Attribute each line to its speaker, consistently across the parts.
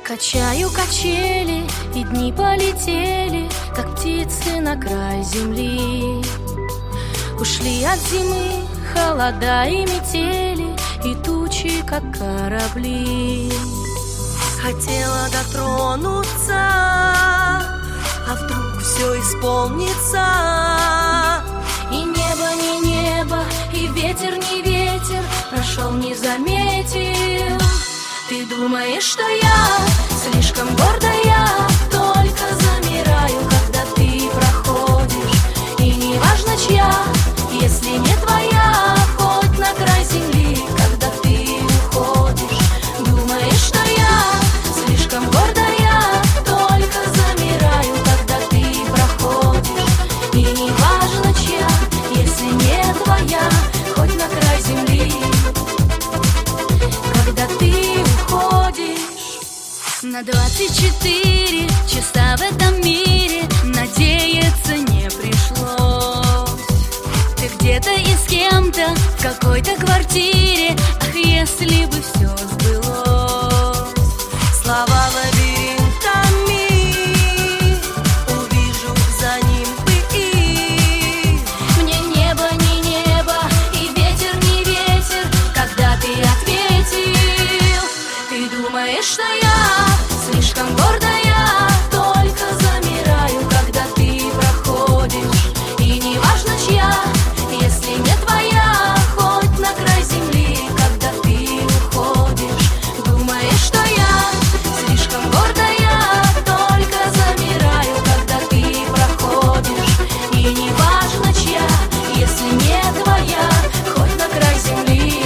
Speaker 1: Качаю качели, и дни полетели, как птицы на край земли. Ушли от зимы холода и метели, и тучи, как корабли.
Speaker 2: Хотела дотронуться, а вдруг все исполнится.
Speaker 1: И небо не небо, и ветер не ветер, прошел не заметил. Ты думаешь, что я слишком гордая, только замираю, когда ты проходишь. И не важно чья, если не твоя, хоть на край земли, когда ты уходишь. Думаешь, что я слишком гордая, только замираю, когда ты проходишь. И не важно чья, если не твоя, хоть на край земли, когда ты уходишь. На 24 часа в этом мире надеяться не пришлось. Ты где-то и с кем-то в какой-то квартире. Ах, если бы все сбылось.
Speaker 2: Слова лабиринтами, увижу за ним бы их.
Speaker 1: Мне небо не небо, и ветер не ветер, когда ты ответил. Ты думаешь, что я слишком гордая, только замираю, когда ты проходишь. И не важно чья, если не твоя, хоть на край земли, когда ты уходишь. Думаешь, что я слишком гордая, только замираю, когда ты проходишь. И не важно чья, если не твоя, хоть на край земли,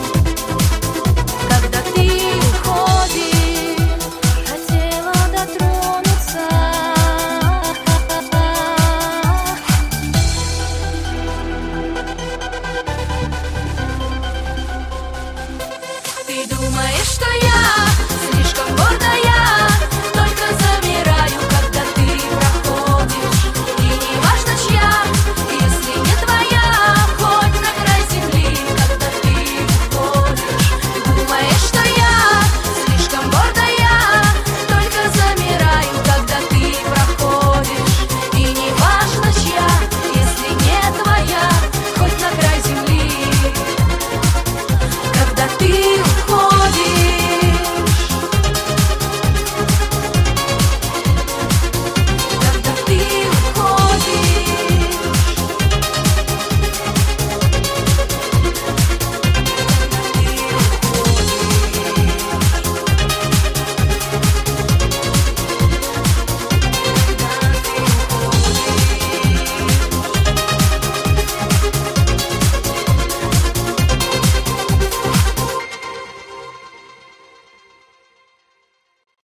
Speaker 1: когда ты уходишь. Хотела дотронуться, ты думаешь, что